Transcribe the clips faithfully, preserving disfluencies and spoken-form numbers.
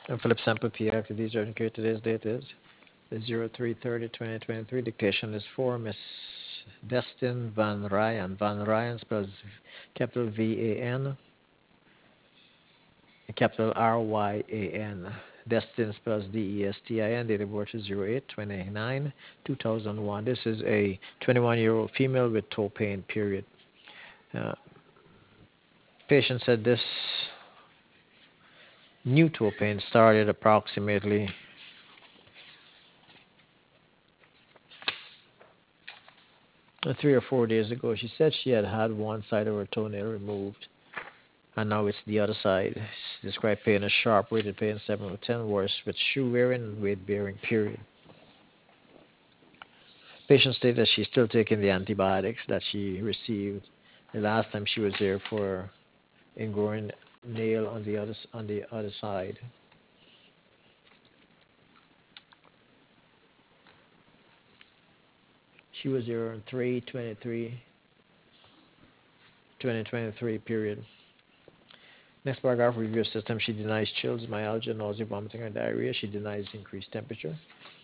And Philip Sample P activities are indicated. Today's date is zero three thirty twenty twenty-three. Dictation is for Miss Destin Van Ryan. Van Ryan spells capital V A N, capital R Y A N. Destin spells D E S T I N. Date of birth is zero eight twenty-nine two thousand one. This is a twenty-one year old female with toe pain, period. Uh, patient said this new toe pain started approximately uh, three or four days ago. She said she had had one side of her toenail removed, and now it's the other side. She described pain as sharp, rated pain seven out of ten, worse with shoe wearing and weight bearing, period. Patient stated that she's still taking the antibiotics that she received the last time she was there for ingrowing nail on the other on the other side. She was there on three twenty-three twenty twenty-three, period. Next paragraph, review system. She denies chills, myalgia, nausea, vomiting, or diarrhea. She denies increased temperature.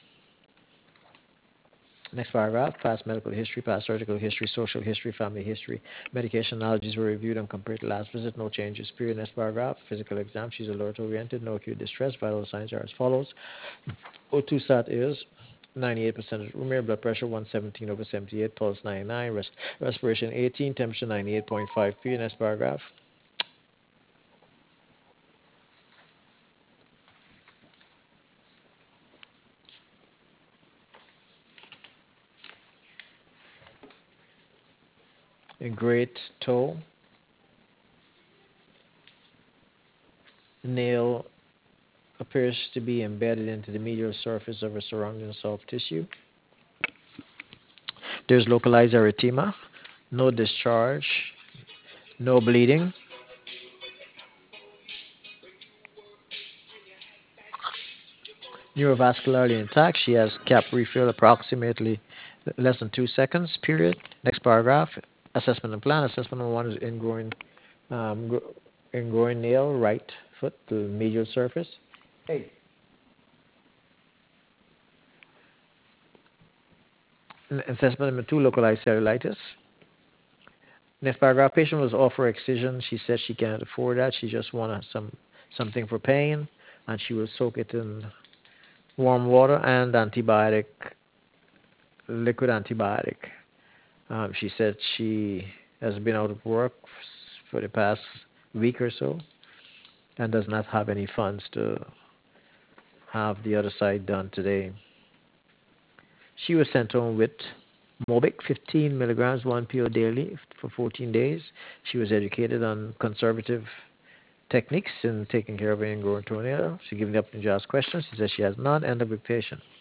Next paragraph, past medical history, past surgical history, social history, family history. Medication allergies were reviewed and compared to last visit. No changes. Period. Next paragraph, physical exam. She's alert oriented, no acute distress. Vital signs are as follows. O two sat is ninety-eight percent room air, blood pressure one seventeen over seventy-eight, pulse ninety-nine, res- respiration eighteen, temperature ninety-eight point five. Period. Next paragraph. A great toe, nail appears to be embedded into the medial surface of a surrounding soft tissue. There's localized erythema, no discharge, no bleeding. Neurovascularly intact. She has cap refill approximately less than two seconds, period. Next paragraph. Assessment and plan. Assessment number one is ingrowing, um, gro- ingrowing nail, right foot, the medial surface. Hey. Assessment number two, localized cellulitis. Next paragraph. Patient was offered excision. She said she can't afford that. She just wanted some something for pain, and she will soak it in warm water and antibiotic, liquid antibiotic. Um, she said she has been out of work for the past week or so and does not have any funds to have the other side done today. She was sent home with Mobic, fifteen milligrams, one pill daily for fourteen days. She was educated on conservative techniques in taking care of an ingrown toenail. She gave up and just questions. She said she has none. End of the patient.